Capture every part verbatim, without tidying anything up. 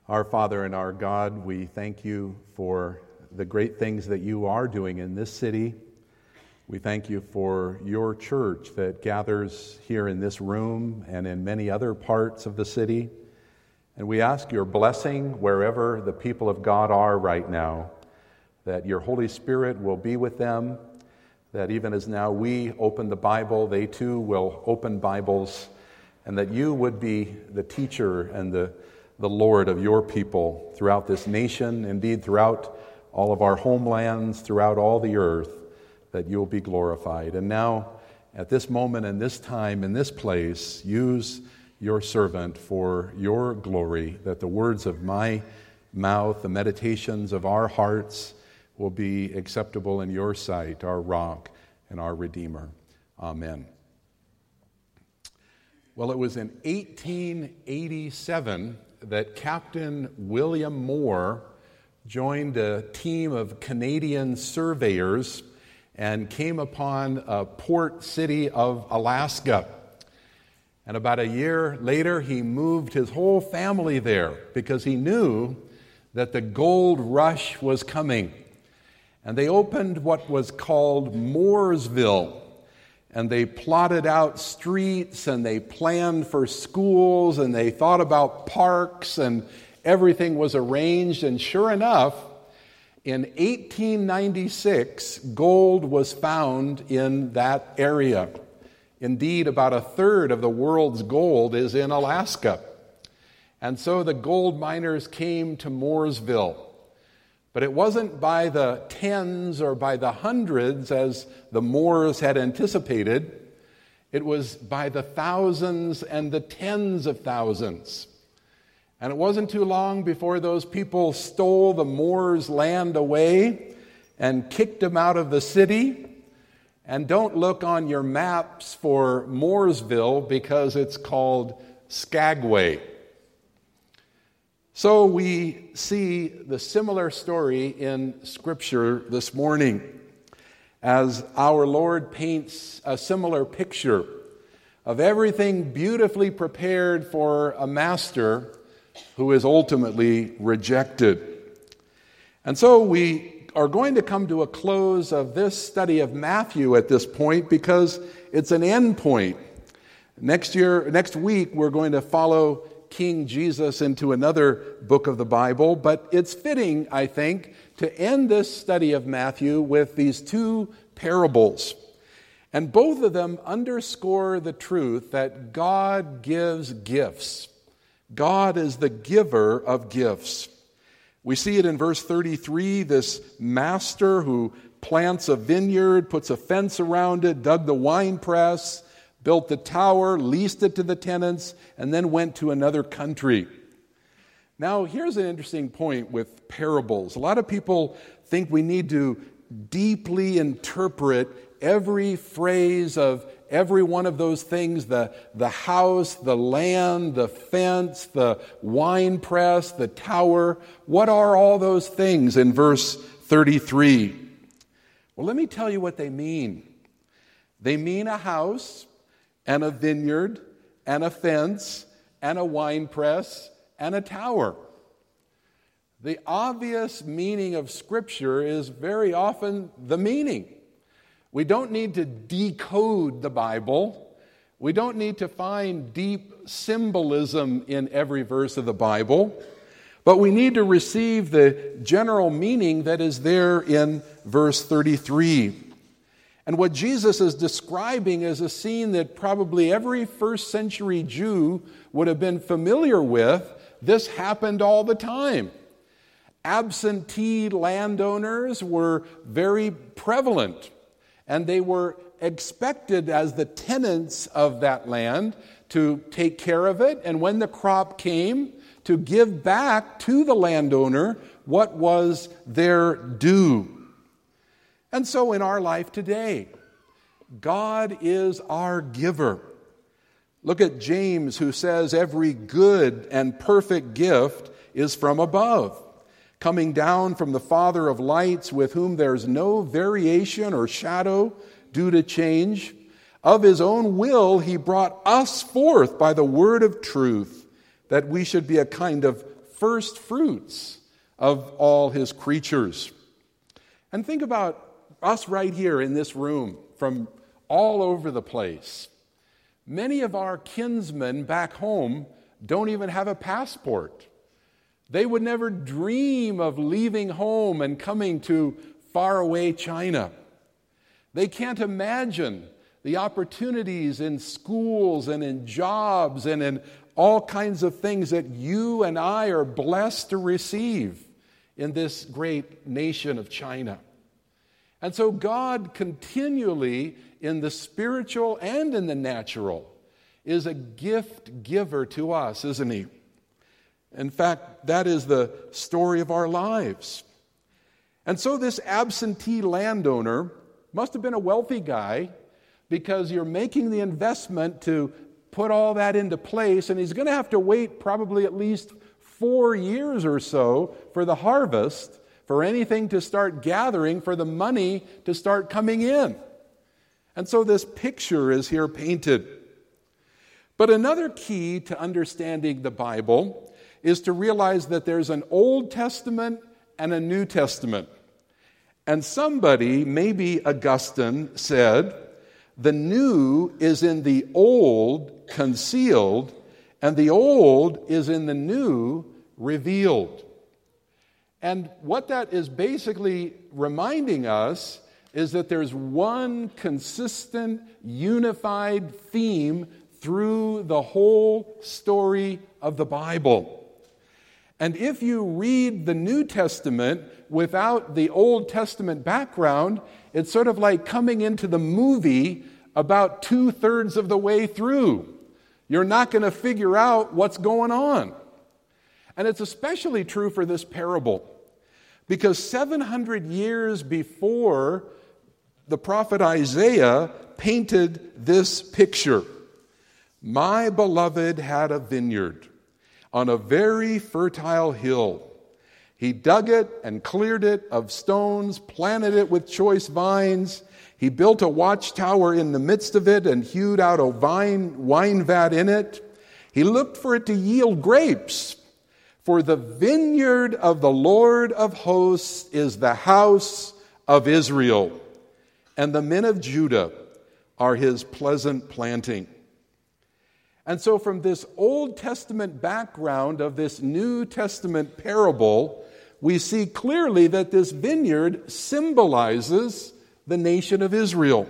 Our Father and our God, we thank you for the great things that you are doing in this city. We thank you for your church that gathers here in this room and in many other parts of the city. And we ask your blessing wherever the people of God are right now, that your Holy Spirit will be with them, that even as now we open the Bible, they too will open Bibles, and that you would be the teacher and the the Lord of your people throughout this nation, indeed throughout all of our homelands, throughout all the earth, that you'll be glorified. And now, at this moment and this time, in this place, use your servant for your glory, that the words of my mouth, the meditations of our hearts will be acceptable in your sight, our rock and our Redeemer. Amen. Well, it was in eighteen eighty-seven that Captain William Moore joined a team of Canadian surveyors and came upon a port city of Alaska. And about a year later, he moved his whole family there because he knew that the gold rush was coming. And they opened what was called Mooresville. And they plotted out streets, and they planned for schools, and they thought about parks, and everything was arranged. And sure enough, in eighteen ninety-six, gold was found in that area. Indeed, about a third of the world's gold is in Alaska. And so the gold miners came to Mooresville. But it wasn't by the tens or by the hundreds as the Moors had anticipated. It was by the thousands and the tens of thousands. And it wasn't too long before those people stole the Moors' land away and kicked them out of the city. And don't look on your maps for Mooresville because it's called Skagway. So we see the similar story in Scripture this morning as our Lord paints a similar picture of everything beautifully prepared for a master who is ultimately rejected. And so we are going to come to a close of this study of Matthew at this point because it's an end point. Next year, next week, we're going to follow King Jesus into another book of the Bible, but it's fitting, I think, to end this study of Matthew with these two parables. And both of them underscore the truth that God gives gifts. God is the giver of gifts. We see it in verse thirty-three, this master who plants a vineyard, puts a fence around it, dug the winepress, built the tower, leased it to the tenants, and then went to another country. Now, here's an interesting point with parables. A lot of people think we need to deeply interpret every phrase of every one of those things, the, the house, the land, the fence, the winepress, the tower. What are all those things in verse thirty-three? Well, let me tell you what they mean. They mean a house, and a vineyard, and a fence, and a winepress, and a tower. The obvious meaning of Scripture is very often the meaning. We don't need to decode the Bible. We don't need to find deep symbolism in every verse of the Bible. But we need to receive the general meaning that is there in verse thirty-three. And what Jesus is describing is a scene that probably every first century Jew would have been familiar with. This happened all the time. Absentee landowners were very prevalent, and they were expected as the tenants of that land to take care of it, and when the crop came, to give back to the landowner what was their due. And so in our life today, God is our giver. Look at James, who says every good and perfect gift is from above, coming down from the Father of lights, with whom there's no variation or shadow due to change. Of his own will he brought us forth by the word of truth, that we should be a kind of first fruits of all his creatures. And think about us right here in this room from all over the place. Many of our kinsmen back home don't even have a passport. They would never dream of leaving home and coming to faraway China. They can't imagine the opportunities in schools and in jobs and in all kinds of things that you and I are blessed to receive in this great nation of China. And so God continually, in the spiritual and in the natural, is a gift giver to us, isn't he? In fact, that is the story of our lives. And so this absentee landowner must have been a wealthy guy, because you're making the investment to put all that into place, and he's going to have to wait probably at least four years or so for the harvest, for anything to start gathering, for the money to start coming in. And so this picture is here painted. But another key to understanding the Bible is to realize that there's an Old Testament and a New Testament. And somebody, maybe Augustine, said, the new is in the old concealed, and the old is in the new revealed. And what that is basically reminding us is that there's one consistent, unified theme through the whole story of the Bible. And if you read the New Testament without the Old Testament background, it's sort of like coming into the movie about two-thirds of the way through. You're not going to figure out what's going on. And it's especially true for this parable, because seven hundred years before, the prophet Isaiah painted this picture. My beloved had a vineyard on a very fertile hill. He dug it and cleared it of stones, planted it with choice vines. He built a watchtower in the midst of it and hewed out a vine, wine vat in it. He looked for it to yield grapes. For the vineyard of the Lord of hosts is the house of Israel, and the men of Judah are his pleasant planting. And so from this Old Testament background of this New Testament parable, we see clearly that this vineyard symbolizes the nation of Israel.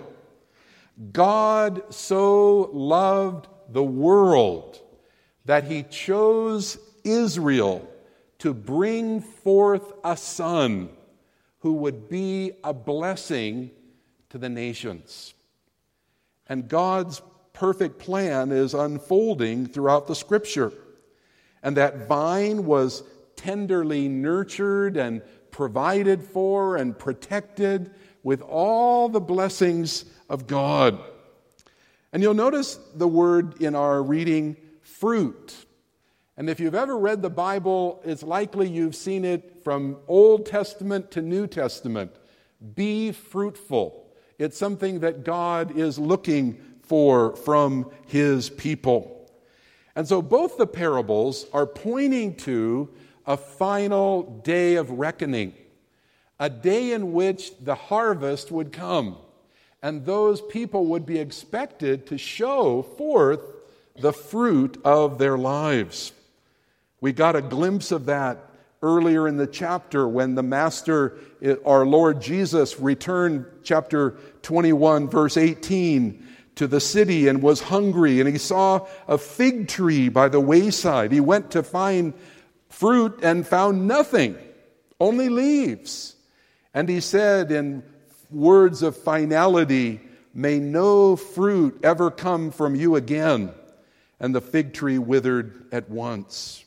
God so loved the world that he chose Israel to bring forth a son who would be a blessing to the nations. And God's perfect plan is unfolding throughout the Scripture. And that vine was tenderly nurtured and provided for and protected with all the blessings of God. And you'll notice the word in our reading, fruit. And if you've ever read the Bible, it's likely you've seen it from Old Testament to New Testament. Be fruitful. It's something that God is looking for from his people. And so both the parables are pointing to a final day of reckoning, a day in which the harvest would come, and those people would be expected to show forth the fruit of their lives. We got a glimpse of that earlier in the chapter when the Master, our Lord Jesus, returned, chapter twenty-one, verse eighteen, to the city and was hungry, and he saw a fig tree by the wayside. He went to find fruit and found nothing, only leaves. And he said in words of finality, may no fruit ever come from you again. And the fig tree withered at once.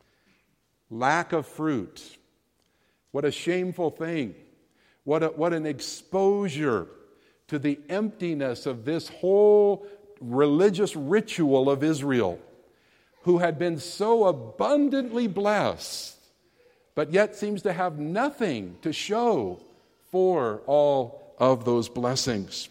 Lack of fruit. What a shameful thing. What a, what an exposure to the emptiness of this whole religious ritual of Israel, who had been so abundantly blessed, but yet seems to have nothing to show for all of those blessings.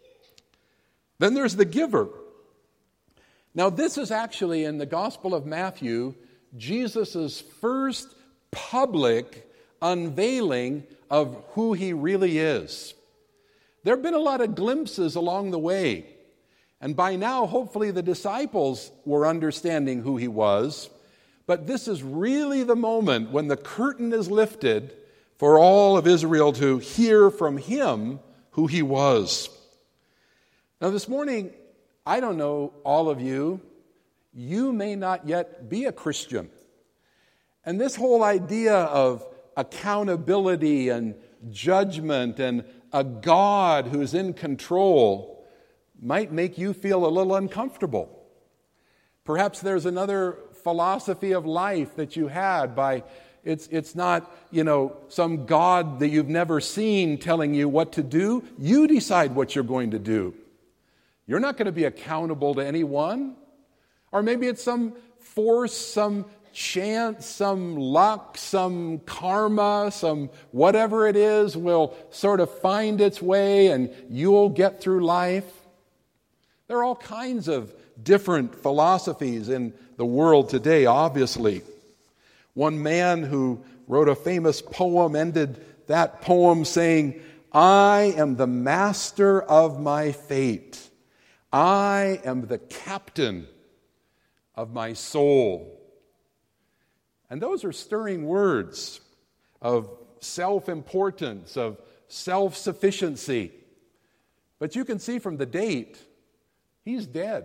Then there's the giver. Now, this is actually in the Gospel of Matthew Jesus' first public unveiling of who he really is. There have been a lot of glimpses along the way, and by now, hopefully, the disciples were understanding who he was, but this is really the moment when the curtain is lifted for all of Israel to hear from him who he was. Now, this morning, I don't know all of you, you may not yet be a Christian. And this whole idea of accountability and judgment and a God who's in control might make you feel a little uncomfortable. Perhaps there's another philosophy of life that you had by It's it's not, you know, some God that you've never seen telling you what to do. You decide what you're going to do. You're not going to be accountable to anyone. Or maybe it's some force, some chance, some luck, some karma, some whatever it is will sort of find its way and you'll get through life. There are all kinds of different philosophies in the world today, obviously. One man who wrote a famous poem ended that poem saying, "I am the master of my fate. I am the captain of my soul." And those are stirring words of self-importance, of self-sufficiency. But you can see from the date, he's dead.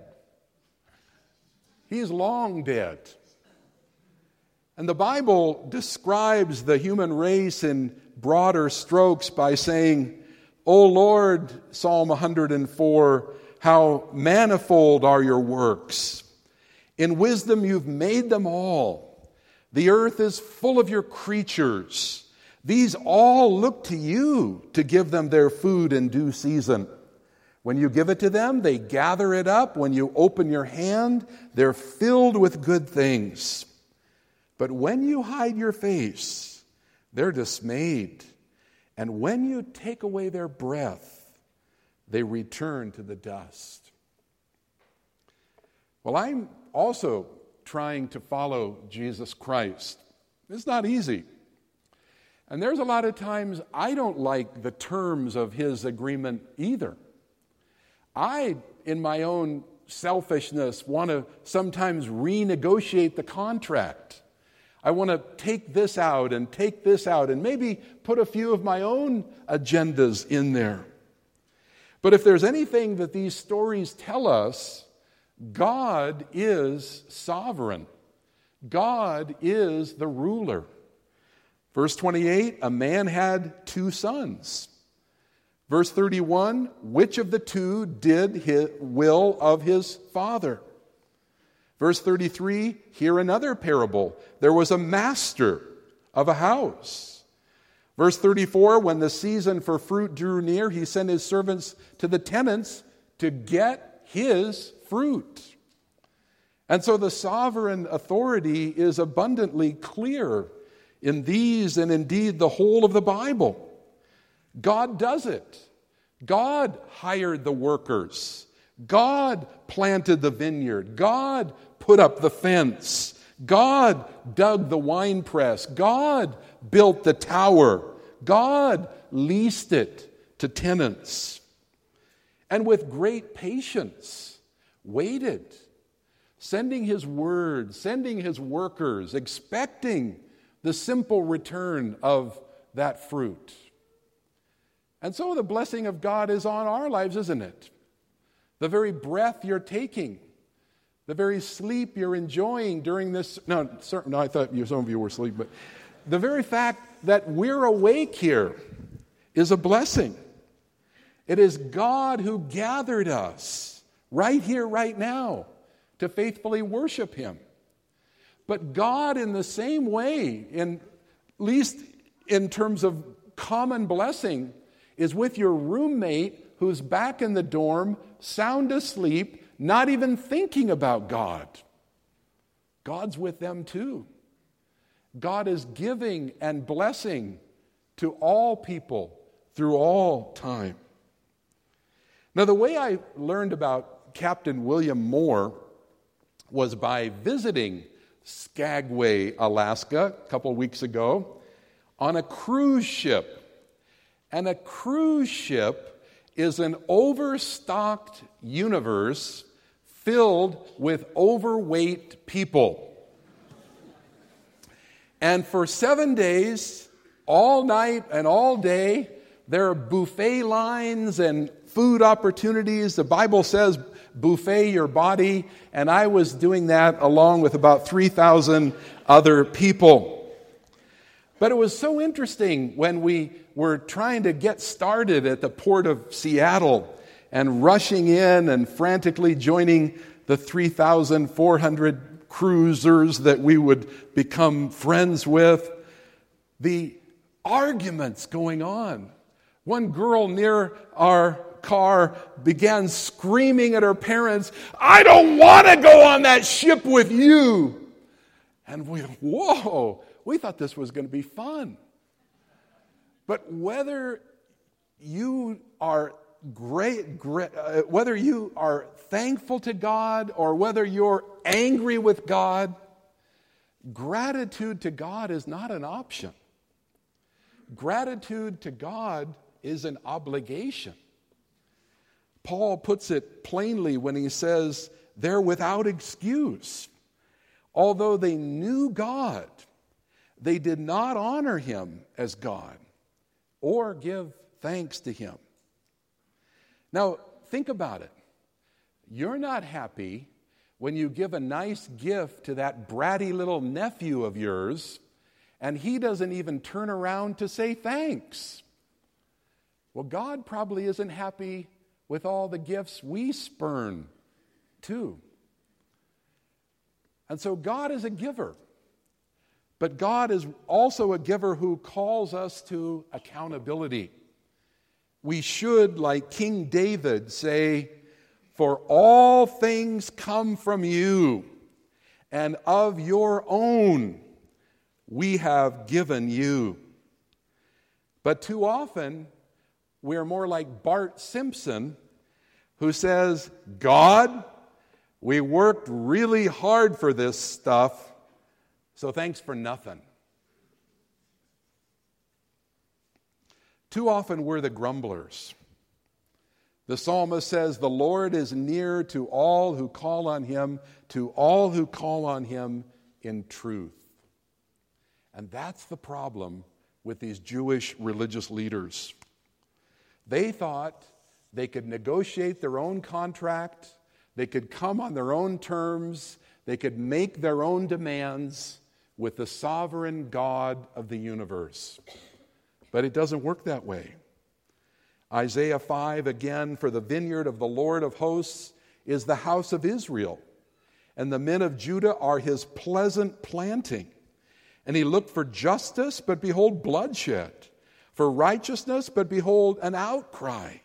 He's long dead. And the Bible describes the human race in broader strokes by saying, "O Lord," Psalm one hundred four, "how manifold are your works. In wisdom you've made them all. The earth is full of your creatures. These all look to you to give them their food in due season. When you give it to them, they gather it up. When you open your hand, they're filled with good things. But when you hide your face, they're dismayed. And when you take away their breath, they return to the dust." Well, I'm also trying to follow Jesus Christ. It's not easy. And there's a lot of times I don't like the terms of his agreement either. I, in my own selfishness, want to sometimes renegotiate the contract. I want to take this out and take this out and maybe put a few of my own agendas in there. But if there's anything that these stories tell us, God is sovereign. God is the ruler. Verse twenty-eight, a man had two sons. Verse thirty-one, which of the two did his will of his father? Verse thirty-three, here another parable. There was a master of a house. Verse thirty-four, when the season for fruit drew near, he sent his servants to the tenants to get his fruit. And so the sovereign authority is abundantly clear in these and indeed the whole of the Bible. God does it. God hired the workers. God planted the vineyard. God put up the fence. God dug the winepress. God built the tower. God leased it to tenants. And with great patience, waited, sending his word, sending his workers, expecting the simple return of that fruit. And so the blessing of God is on our lives, isn't it? The very breath you're taking, the very sleep you're enjoying during this, no, no I thought you, some of you were asleep, but the very fact that we're awake here is a blessing. It is God who gathered us right here, right now, to faithfully worship him. But God, in the same way, in, at least in terms of common blessing, is with your roommate who's back in the dorm, sound asleep, not even thinking about God. God's with them too. God is giving and blessing to all people through all time. Now, the way I learned about Captain William Moore was by visiting Skagway, Alaska, a couple of weeks ago, on a cruise ship. And a cruise ship is an overstocked universe filled with overweight people. And for seven days, all night and all day, there are buffet lines and food opportunities. The Bible says buffet your body, and I was doing that along with about three thousand other people. But it was so interesting when we were trying to get started at the port of Seattle and rushing in and frantically joining the three thousand four hundred cruisers that we would become friends with. The arguments going on. One girl near our car began screaming at her parents, "I don't want to go on that ship with you." And we, whoa, we thought this was going to be fun. But whether you are great, great uh, whether you are thankful to God or whether you're angry with God, gratitude to God is not an option. Gratitude to God is an obligation. Paul puts it plainly when he says they're without excuse. Although they knew God, they did not honor him as God or give thanks to him. Now, think about it. You're not happy when you give a nice gift to that bratty little nephew of yours and he doesn't even turn around to say thanks. Well, God probably isn't happy with all the gifts we spurn, too. And so God is a giver. But God is also a giver who calls us to accountability. We should, like King David, say, "For all things come from you, and of your own we have given you." But too often, we're more like Bart Simpson, who says, "God, we worked really hard for this stuff, so thanks for nothing." Too often we're the grumblers. The psalmist says, "The Lord is near to all who call on him, to all who call on him in truth." And that's the problem with these Jewish religious leaders. They thought they could negotiate their own contract, they could come on their own terms, they could make their own demands with the sovereign God of the universe. But it doesn't work that way. Isaiah five, again, "For the vineyard of the Lord of hosts is the house of Israel, and the men of Judah are his pleasant planting. And he looked for justice, but behold bloodshed. For righteousness, but behold an outcry."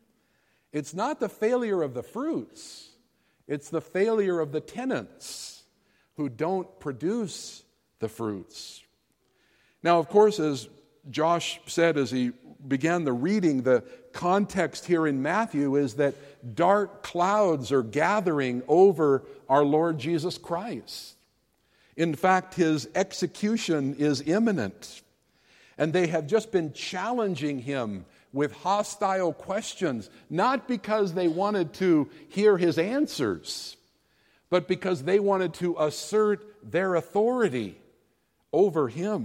It's not the failure of the fruits. It's the failure of the tenants who don't produce the fruits. Now, of course, as Josh said as he began the reading, the context here in Matthew is that dark clouds are gathering over our Lord Jesus Christ. In fact, his execution is imminent. And they have just been challenging him with hostile questions, not because they wanted to hear his answers, but because they wanted to assert their authority over him.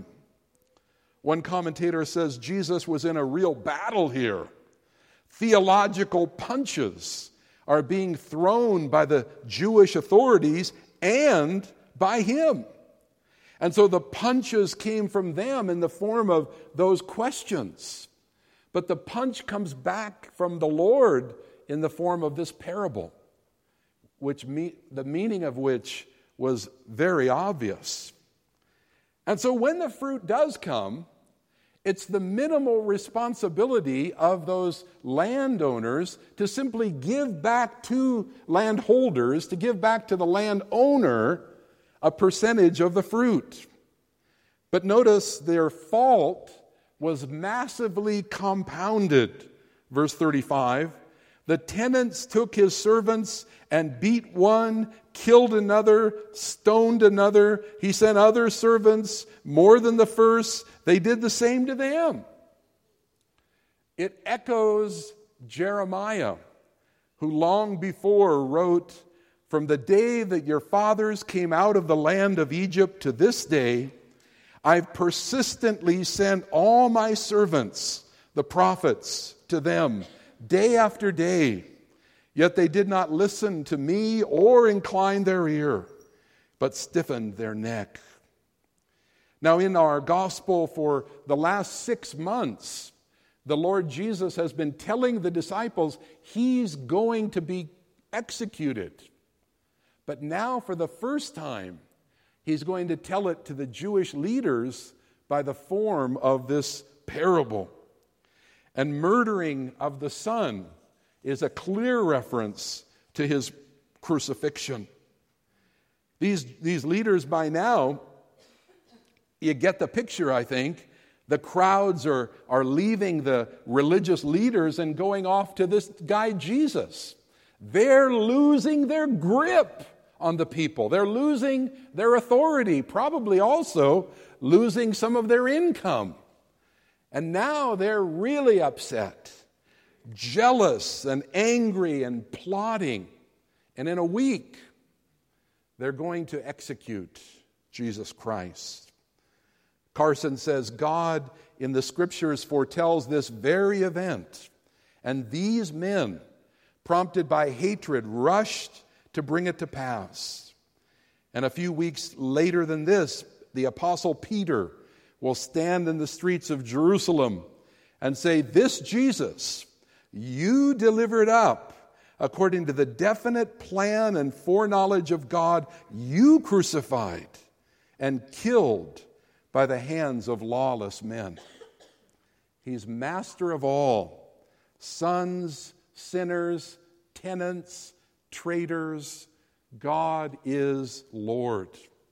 One commentator says Jesus was in a real battle here. Theological punches are being thrown by the Jewish authorities and by him. And so the punches came from them in the form of those questions. But the punch comes back from the Lord in the form of this parable, which me, the meaning of which was very obvious. And so when the fruit does come, it's the minimal responsibility of those landowners to simply give back to landholders, to give back to the landowner a percentage of the fruit. But notice their fault was massively compounded. Verse thirty-five, The tenants took his servants and beat one, killed another, stoned another. He sent other servants, more than the first. They did the same to them. It echoes Jeremiah, who long before wrote, "From the day that your fathers came out of the land of Egypt to this day, I've persistently sent all my servants, the prophets, to them, day after day. Yet they did not listen to me or incline their ear, but stiffened their neck." Now, in our gospel for the last six months, the Lord Jesus has been telling the disciples he's going to be executed. But now, for the first time, he's going to tell it to the Jewish leaders by the form of this parable. And murdering of the Son is a clear reference to his crucifixion. These, these leaders by now, you get the picture, I think. The crowds are, are leaving the religious leaders and going off to this guy Jesus. They're losing their grip on the people. They're losing their authority, probably also losing some of their income. And now they're really upset, jealous and angry and plotting. And in a week, they're going to execute Jesus Christ. Carson says, God in the Scriptures foretells this very event. And these men, prompted by hatred, rushed to bring it to pass. And a few weeks later than this, the Apostle Peter will stand in the streets of Jerusalem and say, "This Jesus you delivered up according to the definite plan and foreknowledge of God, you crucified and killed by the hands of lawless men." He's master of all, sons, sinners, tenants, traitors. God is Lord.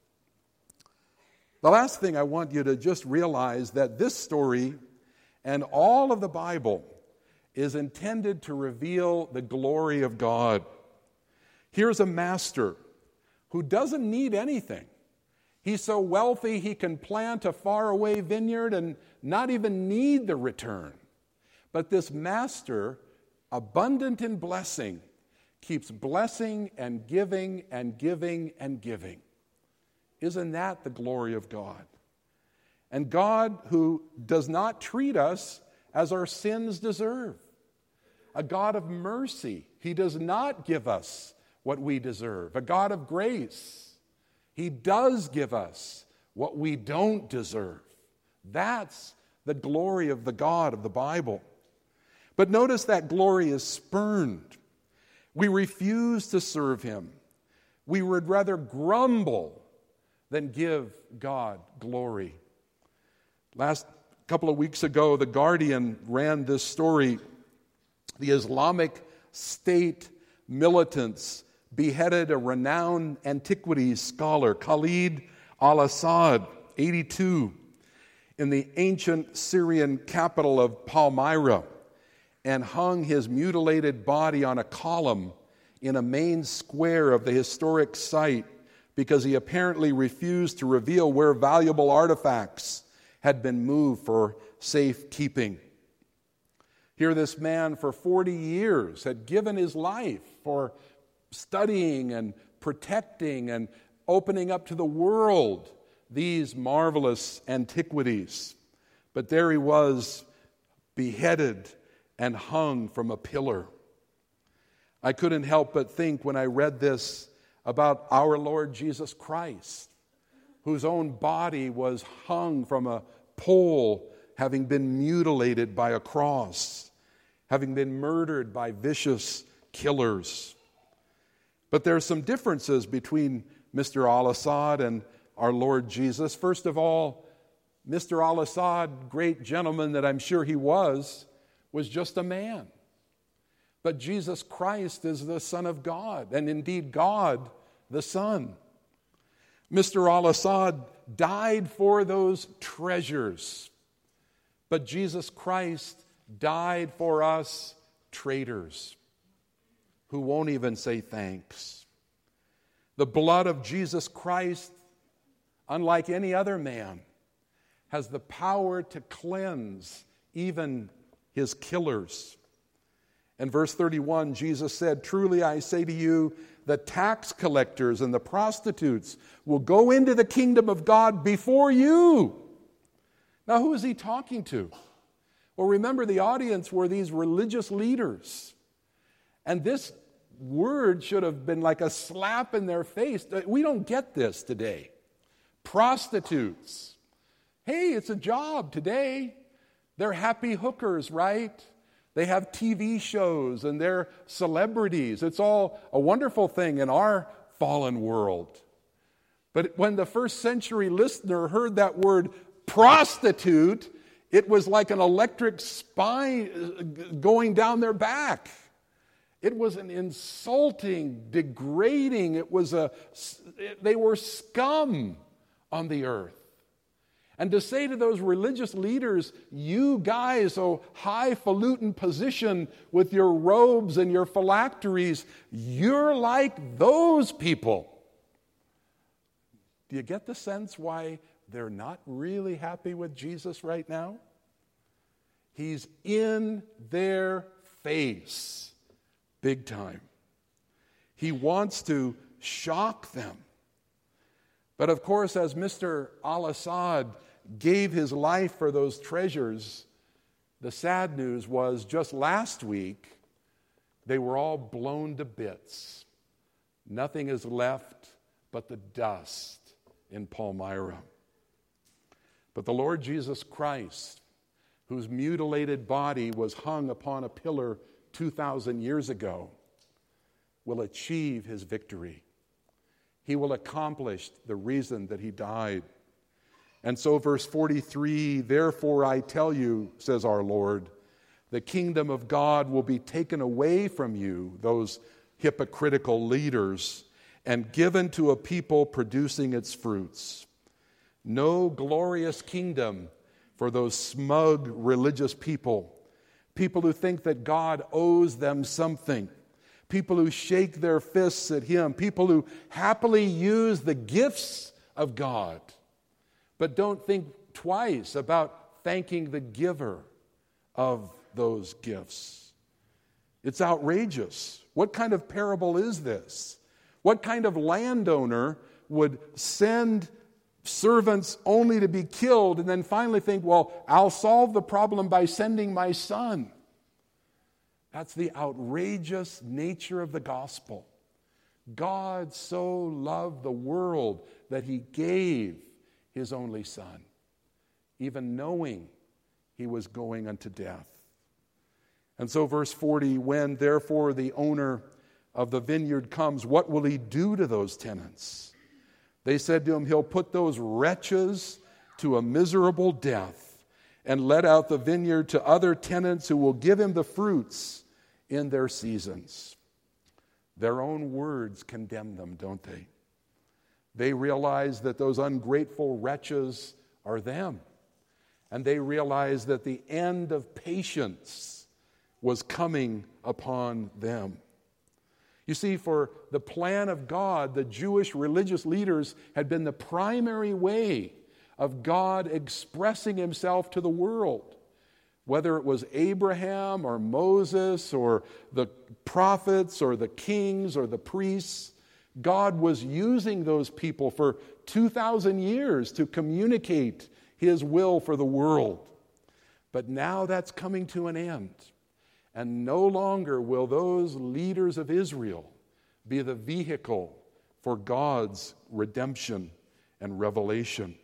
The last thing I want you to just realize that this story and all of the Bible is intended to reveal the glory of God. Here's a master who doesn't need anything. He's so wealthy he can plant a faraway vineyard and not even need the return. But this master, abundant in blessing, keeps blessing and giving and giving and giving. Isn't that the glory of God? And God, who does not treat us as our sins deserve. A God of mercy. He does not give us what we deserve. A God of grace. He does give us what we don't deserve. That's the glory of the God of the Bible. But notice that glory is spurned. We refuse to serve Him. We would rather grumble than give God glory. Last couple of weeks ago, The Guardian ran this story. The Islamic State militants beheaded a renowned antiquities scholar, Khalid al-Assad, eighty-two, in the ancient Syrian capital of Palmyra, and hung his mutilated body on a column in a main square of the historic site because he apparently refused to reveal where valuable artifacts had been moved for safekeeping. Here this man for forty years had given his life for studying and protecting and opening up to the world these marvelous antiquities. But there he was, beheaded and hung from a pillar. I couldn't help but think when I read this about our Lord Jesus Christ, whose own body was hung from a pole, having been mutilated by a cross, having been murdered by vicious killers. But there are some differences between Mister al-Assad and our Lord Jesus. First of all, Mister al-Assad, great gentleman that I'm sure he was, was just a man. But Jesus Christ is the Son of God, and indeed God the Son. Mister al-Assad died for those treasures, but Jesus Christ died for us traitors. who won't even say thanks. The blood of Jesus Christ, unlike any other man, has the power to cleanse even his killers. In verse thirty-one, Jesus said, "Truly I say to you, the tax collectors and the prostitutes will go into the kingdom of God before you." Now, who is he talking to? Well, remember, the audience were these religious leaders. And this word should have been like a slap in their face. We don't get this today. Prostitutes. Hey, it's a job today. They're happy hookers, right? They have T V shows and they're celebrities. It's all a wonderful thing in our fallen world. But when the first century listener heard that word prostitute, it was like an electric spine going down their back. It was an insulting, degrading, it was a, they were scum on the earth. And to say to those religious leaders, you guys, oh highfalutin position with your robes and your phylacteries, you're like those people. Do you get the sense why they're not really happy with Jesus right now? He's in their face, big time. He wants to shock them. But of course, as Mister Al-Assad gave his life for those treasures, the sad news was just last week, they were all blown to bits. Nothing is left but the dust in Palmyra. But the Lord Jesus Christ, whose mutilated body was hung upon a pillar two thousand years ago, will achieve his victory. He will accomplish the reason that he died. And so verse forty-three, "Therefore I tell you, says our Lord, the kingdom of God will be taken away from you," those hypocritical leaders, "and given to a people producing its fruits." No glorious kingdom for those smug religious people, people who think that God owes them something, people who shake their fists at Him, people who happily use the gifts of God, but don't think twice about thanking the giver of those gifts. It's outrageous. What kind of parable is this? What kind of landowner would send servants only to be killed and then finally think, well, I'll solve the problem by sending my son? That's the outrageous nature of the gospel. God so loved the world that He gave His only Son, even knowing He was going unto death. And so verse forty, "When therefore the owner of the vineyard comes, what will he do to those tenants?" They said to him, "He'll put those wretches to a miserable death and let out the vineyard to other tenants who will give him the fruits in their seasons." Their own words condemn them, don't they? They realize that those ungrateful wretches are them. And they realize that the end of patience was coming upon them. You see, for the plan of God, the Jewish religious leaders had been the primary way of God expressing Himself to the world. Whether it was Abraham or Moses or the prophets or the kings or the priests, God was using those people for two thousand years to communicate His will for the world. But now that's coming to an end. And no longer will those leaders of Israel be the vehicle for God's redemption and revelation.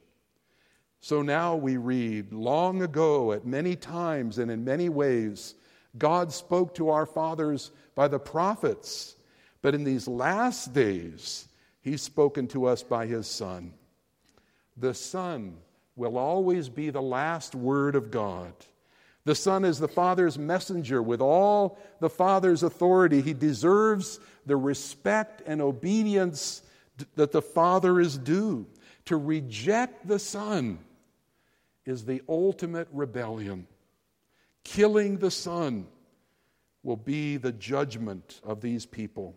So now we read, long ago, at many times and in many ways, God spoke to our fathers by the prophets, but in these last days, He's spoken to us by His Son. The Son will always be the last word of God. The Son is the Father's messenger with all the Father's authority. He deserves the respect and obedience that the Father is due. To reject the Son is the ultimate rebellion. Killing the Son will be the judgment of these people.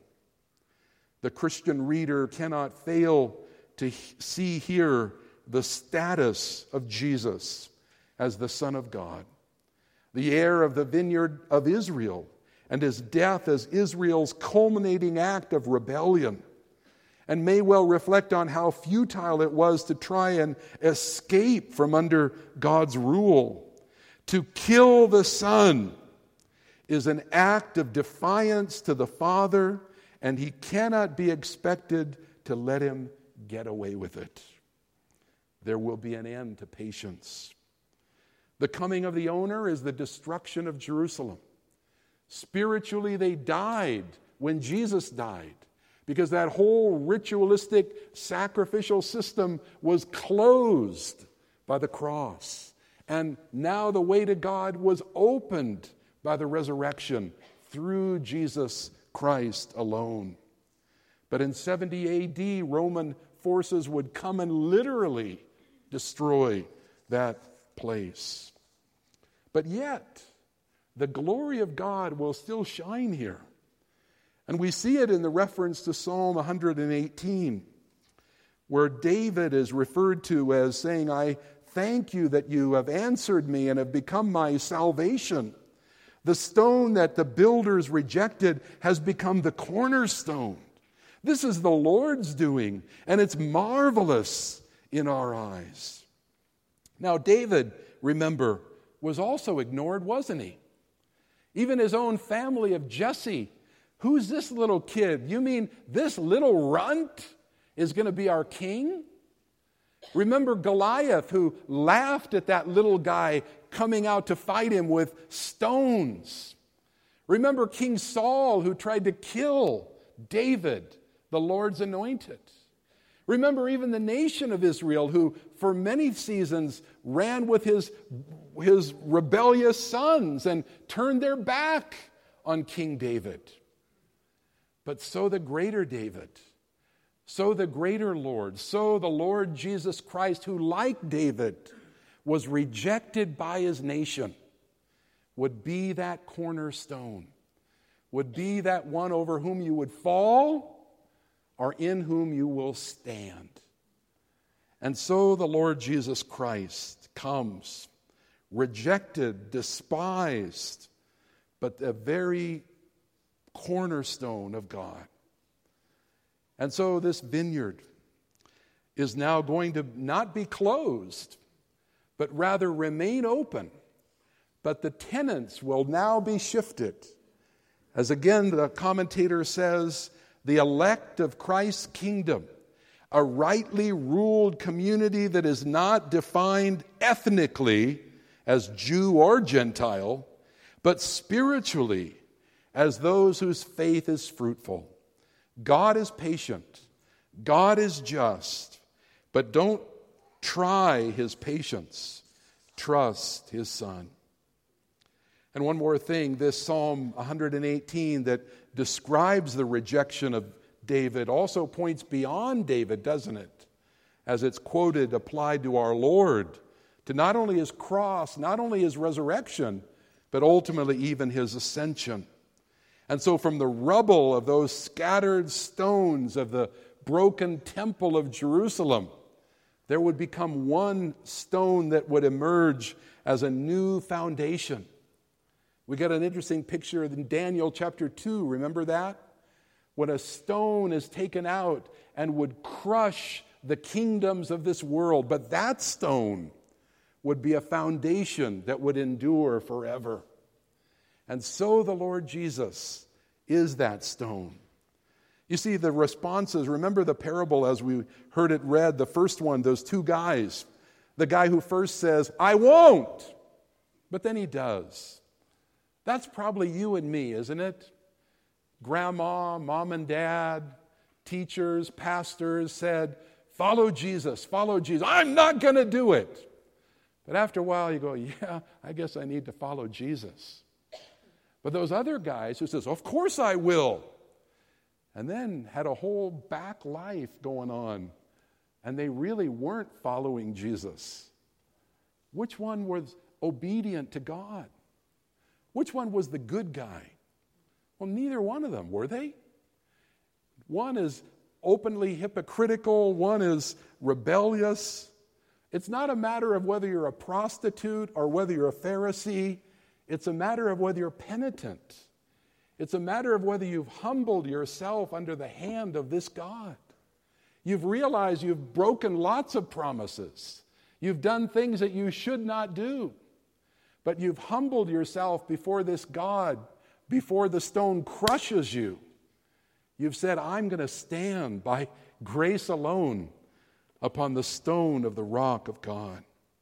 The Christian reader cannot fail to see here the status of Jesus as the Son of God, the heir of the vineyard of Israel, and his death as Israel's culminating act of rebellion, and may well reflect on how futile it was to try and escape from under God's rule. To kill the Son is an act of defiance to the Father, and he cannot be expected to let him get away with it. There will be an end to patience. The coming of the owner is the destruction of Jerusalem. Spiritually, they died when Jesus died, because that whole ritualistic sacrificial system was closed by the cross. And now the way to God was opened by the resurrection through Jesus Christ alone. But in seventy A D, Roman forces would come and literally destroy that place. But yet, the glory of God will still shine here. And we see it in the reference to Psalm one hundred eighteen, where David is referred to as saying, I thank you that you have answered me and have become my salvation. The stone that the builders rejected has become the cornerstone. This is the Lord's doing, and it's marvelous in our eyes. Now, David, remember, was also ignored, wasn't he? Even his own family of Jesse. Who's this little kid? You mean this little runt is going to be our king? Remember Goliath, who laughed at that little guy coming out to fight him with stones. Remember King Saul, who tried to kill David, the Lord's anointed. Remember even the nation of Israel, who for many seasons ran with his, his rebellious sons and turned their back on King David. But so the greater David, so the greater Lord, so the Lord Jesus Christ, who like David was rejected by his nation, would be that cornerstone, would be that one over whom you would fall or in whom you will stand. And so the Lord Jesus Christ comes, rejected, despised, but the very cornerstone of God. And so this vineyard is now going to not be closed, but rather remain open. But the tenants will now be shifted. As again the commentator says, the elect of Christ's kingdom, a rightly ruled community that is not defined ethnically as Jew or Gentile, but spiritually as those whose faith is fruitful. God is patient. God is just. But don't try his patience. Trust his Son. And one more thing, this Psalm one hundred eighteen that describes the rejection of David also points beyond David, doesn't it? As it's quoted, applied to our Lord, to not only his cross, not only his resurrection, but ultimately even his ascension. And so from the rubble of those scattered stones of the broken temple of Jerusalem, there would become one stone that would emerge as a new foundation. We got an interesting picture in Daniel chapter two. Remember that? When a stone is taken out and would crush the kingdoms of this world. But that stone would be a foundation that would endure forever. And so the Lord Jesus is that stone. You see, the responses, remember the parable as we heard it read, the first one, those two guys. The guy who first says, I won't, but then he does. That's probably you and me, isn't it? Grandma, mom and dad, teachers, pastors said, follow Jesus, follow Jesus. I'm not going to do it. But after a while you go, yeah, I guess I need to follow Jesus. But those other guys who says, of course I will. And then had a whole back life going on. And they really weren't following Jesus. Which one was obedient to God? Which one was the good guy? Well, neither one of them, were they? One is openly hypocritical, one is rebellious. It's not a matter of whether you're a prostitute or whether you're a Pharisee. It's a matter of whether you're penitent. It's a matter of whether you've humbled yourself under the hand of this God. You've realized you've broken lots of promises. You've done things that you should not do. But you've humbled yourself before this God, before the stone crushes you. You've said, I'm going to stand by grace alone upon the stone of the rock of God.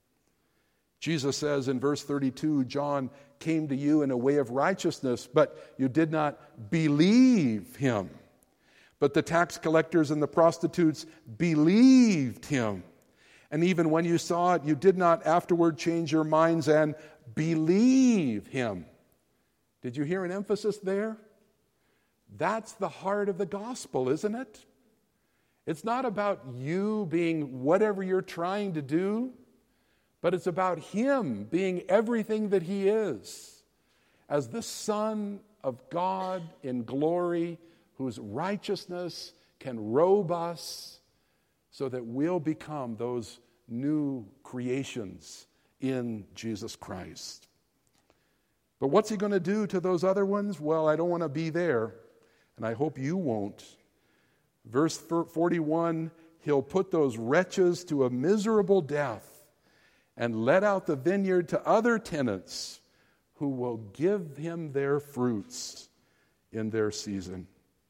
Jesus says in verse thirty-two, John came to you in a way of righteousness, but you did not believe him. But the tax collectors and the prostitutes believed him. And even when you saw it, you did not afterward change your minds and believe him. Did you hear an emphasis there? That's the heart of the gospel, isn't it? It's not about you being whatever you're trying to do, but it's about him being everything that he is, as the Son of God in glory, whose righteousness can robe us so that we'll become those new creations in Jesus Christ. But what's he going to do to those other ones? Well, I don't want to be there, and I hope you won't. Verse forty-one, he'll put those wretches to a miserable death and let out the vineyard to other tenants who will give him their fruits in their season.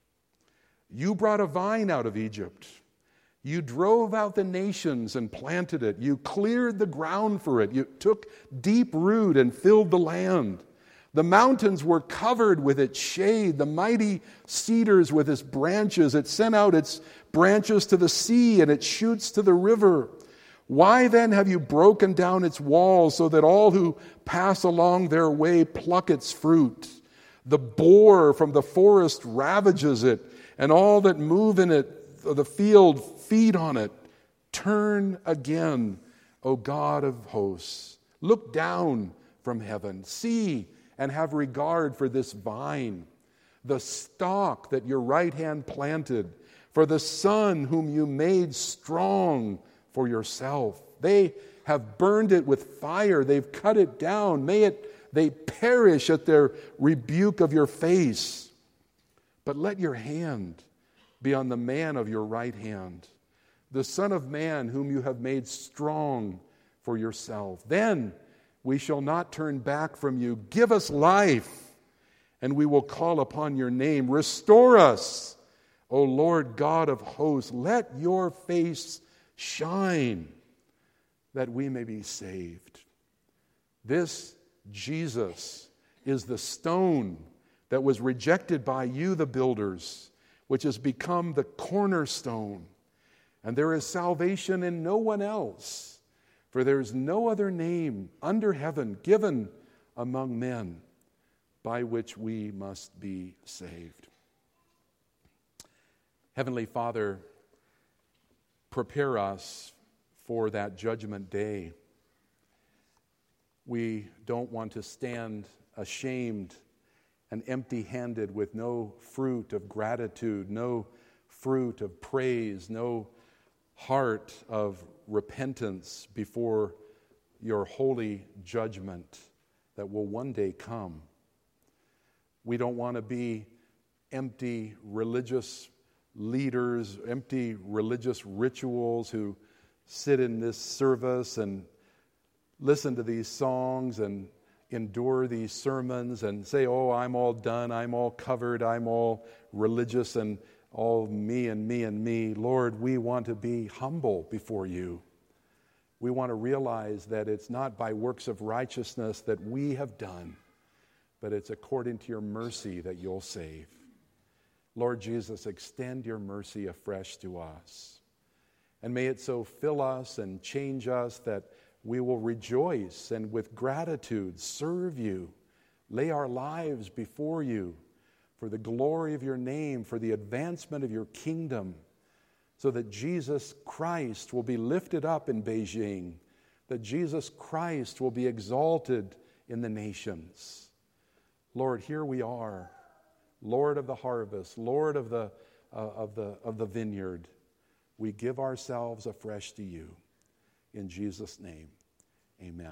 You brought a vine out of Egypt. You drove out the nations and planted it. You cleared the ground for it. You took deep root and filled the land. The mountains were covered with its shade, the mighty cedars with its branches. It sent out its branches to the sea and its shoots to the river. Why then have you broken down its walls so that all who pass along their way pluck its fruit? The boar from the forest ravages it, and all that move in it, the field, feed on it. Turn again, O God of hosts. Look down from heaven. See and have regard for this vine, the stalk that your right hand planted, for the son whom you made strong for yourself. They have burned it with fire. They've cut it down. May it they perish at their rebuke of your face. But let your hand be on the man of your right hand, the Son of Man whom you have made strong for yourself. Then we shall not turn back from you. Give us life, and we will call upon your name. Restore us, O Lord God of hosts. Let your face shine, that we may be saved. This Jesus is the stone that was rejected by you, the builders, which has become the cornerstone. And there is salvation in no one else. For there is no other name under heaven given among men by which we must be saved. Heavenly Father, prepare us for that judgment day. We don't want to stand ashamed and empty-handed with no fruit of gratitude, no fruit of praise, no heart of repentance before your holy judgment that will one day come. We don't want to be empty religious leaders, empty religious rituals who sit in this service and listen to these songs and endure these sermons and say, oh, I'm all done, I'm all covered, I'm all religious and all me and me and me. Lord, we want to be humble before you. We want to realize that it's not by works of righteousness that we have done, but it's according to your mercy that you'll save. Lord Jesus, extend your mercy afresh to us. And may it so fill us and change us that we will rejoice and with gratitude serve you, lay our lives before you for the glory of your name, for the advancement of your kingdom, so that Jesus Christ will be lifted up in Beijing, that Jesus Christ will be exalted in the nations. Lord, here we are. Lord of the harvest, Lord of the, uh, of the, of the vineyard. We give ourselves afresh to you. In Jesus' name, amen.